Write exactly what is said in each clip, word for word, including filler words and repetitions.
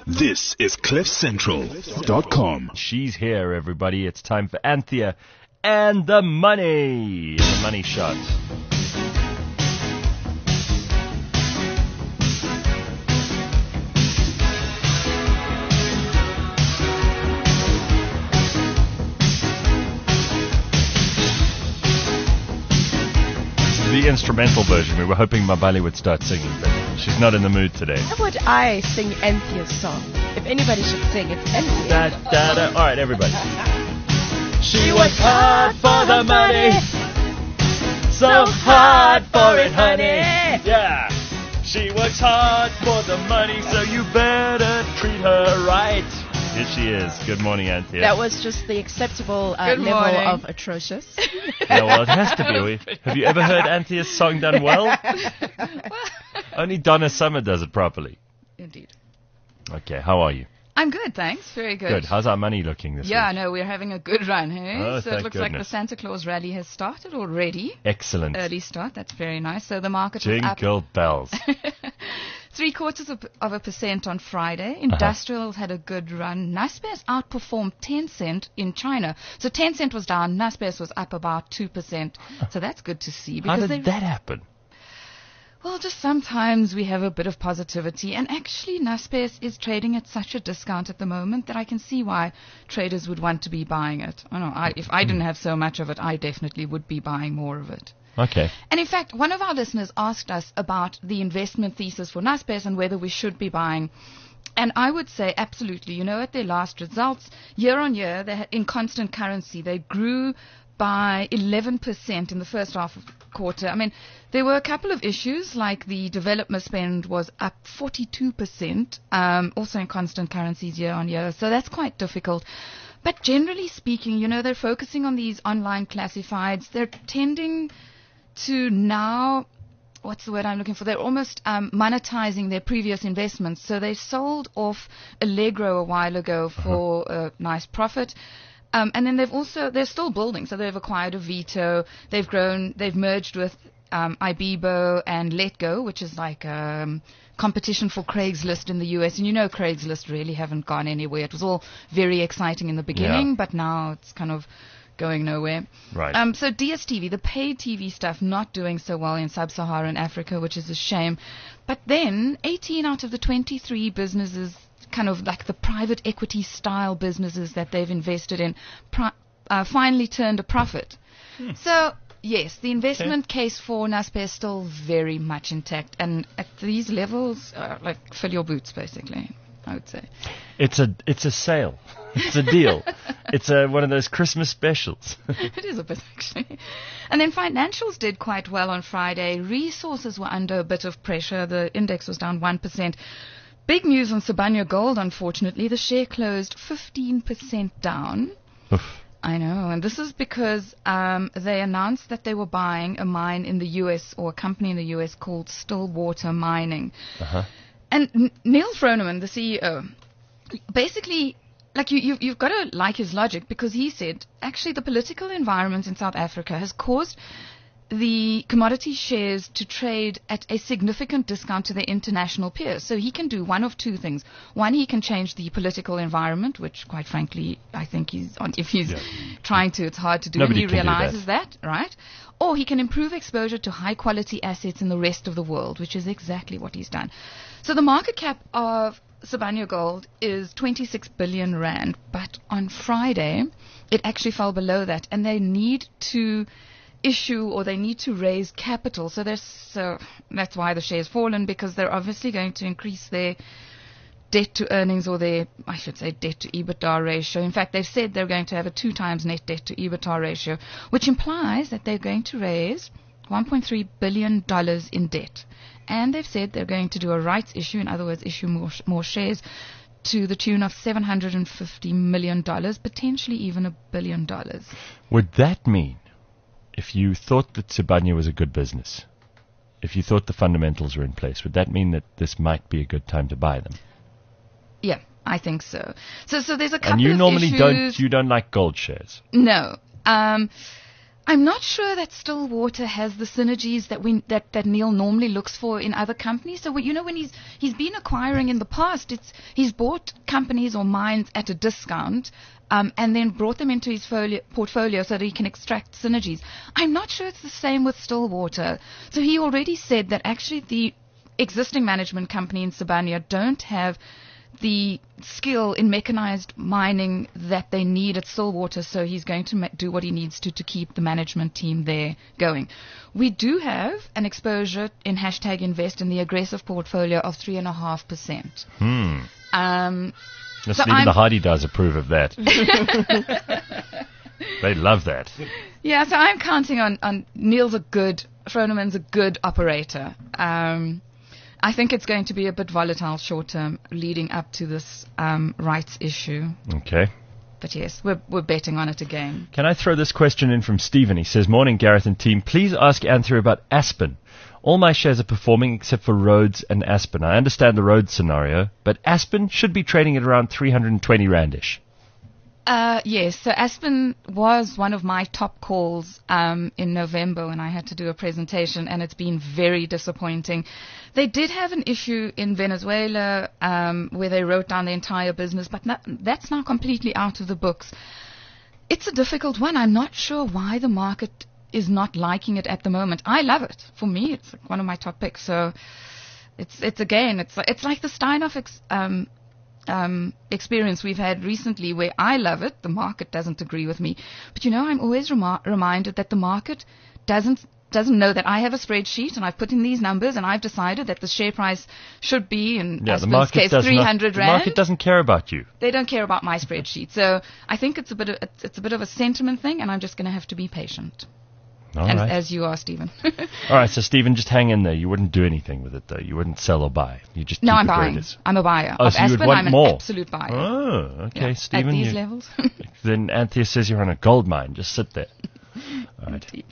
This is cliff central dot com. She's here, everybody. It's time for Anthea and the money. The money shot. The instrumental version. We were hoping Mabali would start singing, but she's not in the mood today. How would I sing Anthea's song? If anybody should sing, it's Anthea. Da, da, da. All right, everybody. She works hard for the money, so hard for it, honey. Yeah. She works hard for the money, so you better treat her right. Here she is. Good morning, Anthea. That was just the acceptable uh, level morning. of atrocious. Yeah, well, it has to be. Have you ever heard Anthea's song done well? Only Donna Summer does it properly. Indeed. Okay, how are you? I'm good, thanks. Very good. Good. How's our money looking this Yeah, week? no, we're having a good run, hey? Oh, so thank it looks like the goodness. Santa Claus rally has started already. Excellent. Early start, that's very nice. So the market was up Jingle bells. three quarters of, of a percent on Friday. Industrials uh-huh. had a good run. Naspers outperformed Tencent in China. So Tencent was down, Naspers was up about two percent. So that's good to see. How Because did they, that happen? Well, just sometimes we have a bit of positivity. And actually, Naspers is trading at such a discount at the moment that I can see why traders would want to be buying it. I don't know, I, if I didn't have so much of it, I definitely would be buying more of it. Okay. And in fact, one of our listeners asked us about the investment thesis for Naspers and whether we should be buying. And I would say absolutely. You know, at their last results, year on year, they had, in constant currency, they grew by eleven percent in the first half of the quarter. I mean, there were a couple of issues, like the development spend was up forty-two percent, um, also in constant currencies year on year. So that's quite difficult. But generally speaking, you know, they're focusing on these online classifieds. They're tending to now, what's the word I'm looking for? They're almost um, monetizing their previous investments. So they sold off Allegro a while ago for uh-huh. a nice profit. Um, and then they've also, they're still building. So they've acquired Avito. They've grown, they've merged with um, Ibibo and Letgo, which is like um, competition for Craigslist in the U S. And you know Craigslist really haven't gone anywhere. It was all very exciting in the beginning, Yeah. but now it's kind of going nowhere. Right. Um, so D S T V, the paid T V stuff, not doing so well in sub-Saharan Africa, which is a shame. But then eighteen out of the twenty-three businesses, kind of like the private equity style businesses that they've invested in, pri- uh, finally turned a profit. Hmm. So, yes, the investment okay. case for Naspers is still very much intact. And at these levels, uh, like, fill your boots, basically, I would say. It's a it's a sale. It's a deal. It's a, one of those Christmas specials. It is a bit, actually. And then financials did quite well on Friday. Resources were under a bit of pressure. The index was down one percent. Big news on Sibanye Gold, unfortunately. The share closed fifteen percent down. Oof. I know. And this is because um, they announced that they were buying a mine in the U S, or a company in the U S called Stillwater Mining. Uh-huh. And N- Neil Froneman, the C E O, basically, like you, you, you've got to like his logic, because he said, actually, the political environment in South Africa has caused the commodity shares to trade at a significant discount to their international peers. So he can do one of two things. One, he can change the political environment, which, quite frankly, I think he's on, if he's yeah. trying to, it's hard to do. Nobody and he can do realizes that. that, right? Or he can improve exposure to high-quality assets in the rest of the world, which is exactly what he's done. So the market cap of Sibanye Gold is twenty-six billion rand, but on Friday, it actually fell below that, and they need to issue, or they need to raise capital. So there's, so that's why the share's fallen, because they're obviously going to increase their debt to earnings, or their, I should say, debt to EBITDA ratio. In fact, they've said they're going to have a two times net debt to EBITDA ratio, which implies that they're going to raise one point three billion dollars in debt. And they've said they're going to do a rights issue, in other words, issue more, more shares to the tune of seven hundred fifty million dollars, potentially even a billion dollars. Would that mean, if you thought that Sibanye was a good business, if you thought the fundamentals were in place, would that mean that this might be a good time to buy them? Yeah, I think so. So, so there's a couple of issues. And you of normally issues. don't, you don't like gold shares? No. Um, I'm not sure that Stillwater has the synergies that we that, that Neil normally looks for in other companies. So, you know, when he's he's been acquiring in the past, it's he's bought companies or mines at a discount, um, and then brought them into his folio, portfolio so that he can extract synergies. I'm not sure it's the same with Stillwater. So he already said that actually the existing management company in Sibanye don't have the skill in mechanized mining that they need at Stillwater, so he's going to ma- do what he needs to to keep the management team there going. We do have an exposure in hashtag invest in the aggressive portfolio of three and a half percent. Hmm. Um, Yes, so even I'm- the Hardy does approve of that. They love that. yeah, so I'm counting on, on Neil's a good, Froneman's a good operator. Um, I think it's going to be a bit volatile short term leading up to this um, rights issue. Okay. But yes, we're we're betting on it again. Can I throw this question in from Stephen? He says, morning, Gareth and team. Please ask Anthea about Aspen. All my shares are performing except for Rhodes and Aspen. I understand the Rhodes scenario, but Aspen should be trading at around three hundred twenty randish. Uh, yes, so Aspen was one of my top calls um, in November when I had to do a presentation, and it's been very disappointing. They did have an issue in Venezuela um, where they wrote down the entire business, but not, that's now completely out of the books. It's a difficult one. I'm not sure why the market is not liking it at the moment. I love it. For me, it's like one of my top picks. So it's it's again, it's it's like the Steinhoff ex, um, um, experience we've had recently, where I love it, the market doesn't agree with me. But you know, I'm always remi- reminded that the market doesn't doesn't know that I have a spreadsheet and I've put in these numbers and I've decided that the share price should be in Yeah, the Aspen's market case does three not, hundred the rand. market doesn't care about you. They don't care about my spreadsheet. So I think it's a bit of it's, it's a bit of a sentiment thing, and I'm just going to have to be patient. All and, right. As you are, Stephen. All right, so Stephen, just hang in there. You wouldn't do anything with it, though. You wouldn't sell or buy. You just No, keep I'm it where buying. it is. I'm a buyer. Oh, of so you would Aspen, want I'm an more. absolute buyer. Oh, okay, Yeah. Stephen. At these you- levels. Then Anthea says you're on a gold mine. Just sit there. All right. Indeed.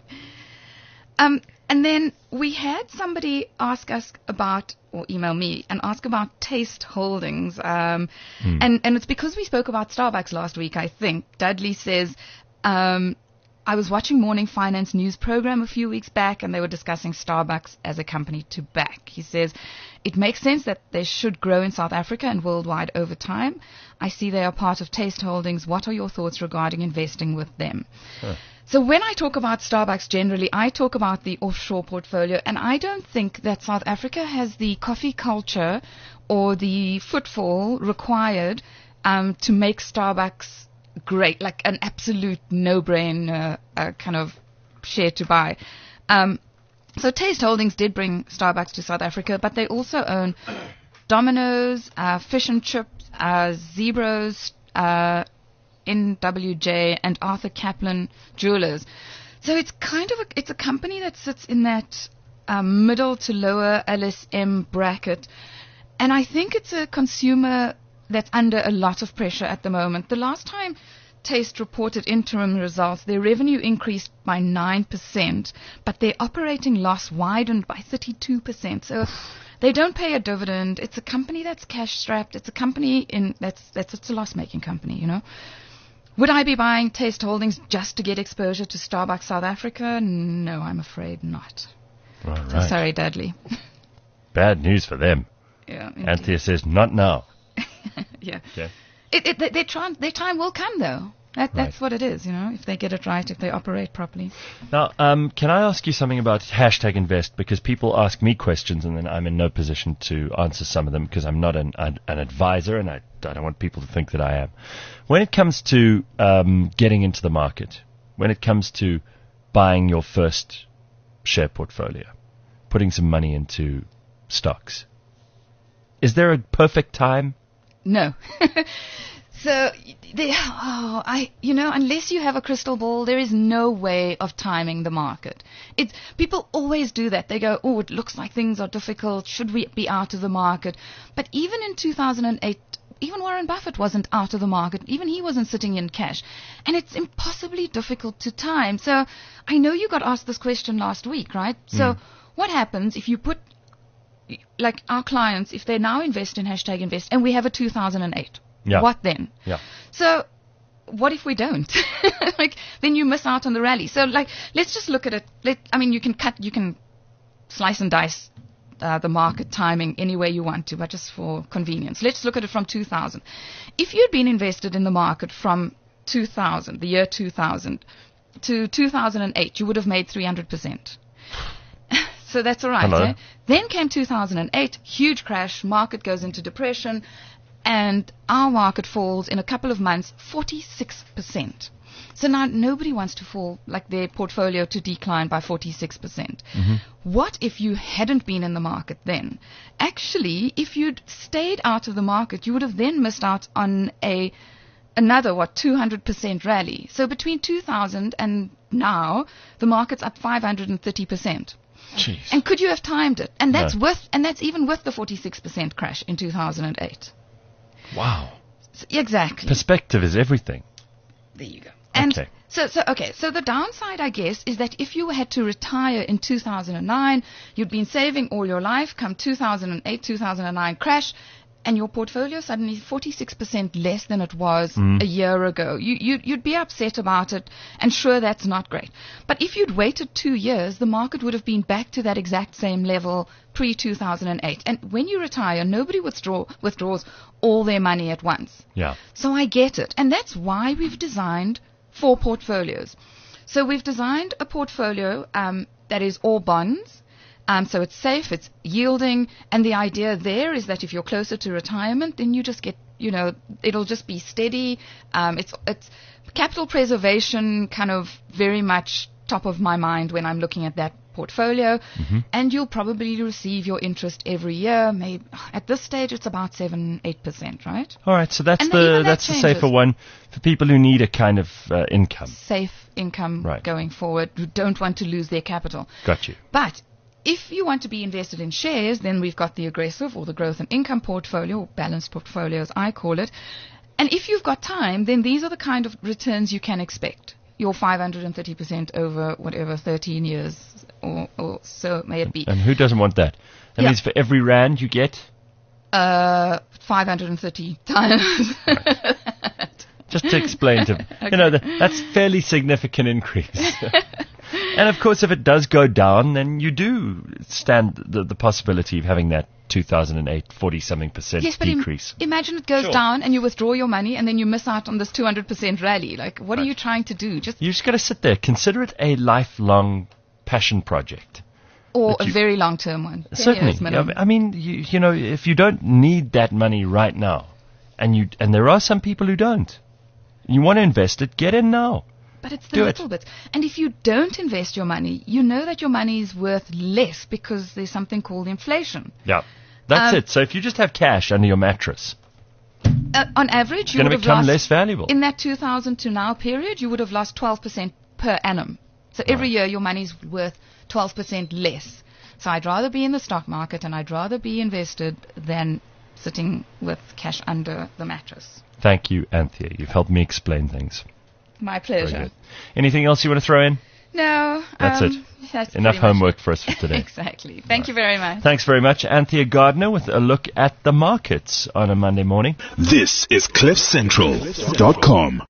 Um, and then we had somebody ask us about, or email me, and ask about Taste Holdings. Um, Hmm. and, and it's because we spoke about Starbucks last week, I think. Dudley says, um, I was watching Morning Finance News program a few weeks back, and they were discussing Starbucks as a company to back. He says, it makes sense that they should grow in South Africa and worldwide over time. I see they are part of Taste Holdings. What are your thoughts regarding investing with them? Huh. So when I talk about Starbucks generally, I talk about the offshore portfolio, and I don't think that South Africa has the coffee culture or the footfall required um, to make Starbucks great, like an absolute no-brainer uh, kind of share to buy. Um, so Taste Holdings did bring Starbucks to South Africa, but they also own Domino's, uh, Fish and Chips, uh, Zebras, uh, N W J, and Arthur Kaplan Jewelers. So it's kind of a, it's a company that sits in that um, middle to lower L S M bracket, and I think it's a consumer that's under a lot of pressure at the moment. The last time Taste reported interim results, their revenue increased by nine percent, but their operating loss widened by thirty-two percent. So they don't pay a dividend. It's a company that's cash strapped. It's a company in that's that's it's a loss-making company, you know. Would I be buying Taste Holdings just to get exposure to Starbucks South Africa? No, I'm afraid not. All So right. sorry, Dudley. Bad news for them. Yeah, indeed. Anthea says, not now. Yeah. Okay. It, it, they, their, tran- their time will come, though. That, that's Right. what it is, you know, if they get it right, if they operate properly. Now, um, can I ask you something about hashtag invest? Because people ask me questions and then I'm in no position to answer some of them because I'm not an, an, an advisor and I, I don't want people to think that I am. When it comes to um, getting into the market, when it comes to buying your first share portfolio, putting some money into stocks, is there a perfect time? No. So, they, oh, I, you know, unless you have a crystal ball, there is no way of timing the market. It's, people always do that. They go, oh, it looks like things are difficult. Should we be out of the market? But even in two thousand eight, even Warren Buffett wasn't out of the market. Even he wasn't sitting in cash. And it's impossibly difficult to time. So I know you got asked this question last week, right? So what happens if you put, like our clients, if they now invest in hashtag invest and we have a two thousand eight? Yeah. What then? Yeah. So what if we don't? Like, then you miss out on the rally. So, like, let's just look at it. Let, I mean, you can cut, you can slice and dice uh, the market timing any way you want to, but just for convenience. Let's look at it from two thousand. If you'd been invested in the market from two thousand, the year two thousand, to two thousand eight, you would have made three hundred percent. So that's all right. Eh? Then came two thousand eight, huge crash, market goes into depression, and our market falls in a couple of months forty-six percent. So now nobody wants to fall, like their portfolio to decline by forty-six percent. Mm-hmm. What if you hadn't been in the market then? Actually, if you'd stayed out of the market, you would have then missed out on a another, what, two hundred percent rally. So between two thousand and now, the market's up five hundred thirty percent. Jeez. And could you have timed it? And that's No. with, and that's even with the forty-six percent crash in two thousand eight. Wow. So, exactly. Perspective is everything. There you go. And Okay. so, so, okay, so the downside, I guess, is that if you had to retire in two thousand nine, you'd been saving all your life, come two thousand eight, two thousand nine crash, and your portfolio suddenly forty-six percent less than it was Mm. a year ago. You, you, you'd be upset about it, and sure, that's not great. But if you'd waited two years, the market would have been back to that exact same level pre two thousand eight. And when you retire, nobody withdraw, withdraws all their money at once. Yeah. So I get it. And that's why we've designed four portfolios. So we've designed a portfolio um, that is all bonds. Um, so it's safe, it's yielding, and the idea there is that if you're closer to retirement, then you just get, you know, it'll just be steady. Um, it's it's capital preservation, kind of very much top of my mind when I'm looking at that portfolio, Mm-hmm. and you'll probably receive your interest every year. Maybe at this stage it's about seven, eight percent, right? All right. So that's And the even that that's the changes. safer one for people who need a kind of uh, income. Safe income Right. going forward, who don't want to lose their capital. Got you. But if you want to be invested in shares, then we've got the aggressive or the growth and income portfolio, or balanced portfolio as I call it. And if you've got time, then these are the kind of returns you can expect. Your five hundred thirty percent over whatever, thirteen years or, or so may it be. And who doesn't want that? That Yeah. means for every rand you get, Uh, five hundred thirty times. just to explain to you know, that, that's fairly significant increase. And of course, if it does go down, then you do stand the, the possibility of having that two thousand eight forty-something percent Yes, but im- decrease. imagine it goes Sure. down and you withdraw your money and then you miss out on this two hundred percent rally. Like, what are you trying to do? Just You just got to sit there. Consider it a lifelong passion project. Or But a you- very long-term one. ten Certainly. years minimum. Yeah, I mean, you, you know, if you don't need that money right now, and you and there are some people who don't, you want to invest it, get in now. But it's the Do it. little bits. And if you don't invest your money, you know that your money is worth less because there's something called inflation. Yeah. That's Um, it. So if you just have cash under your mattress, Uh, on average, you going would to have become lost, less valuable. in that two thousand to now period, you would have lost twelve percent per annum. So every Right. year your money's worth twelve percent less. So I'd rather be in the stock market and I'd rather be invested than sitting with cash under the mattress. Thank you, Anthea. You've helped me explain things. My Very pleasure. good. Anything else you want to throw in? No. That's um, it. That's Enough pretty much homework it. for us for today. Exactly. Thank you very much. Thanks very much, Anthea Gardner, with a look at the markets on a Monday morning. This is cliff central dot com.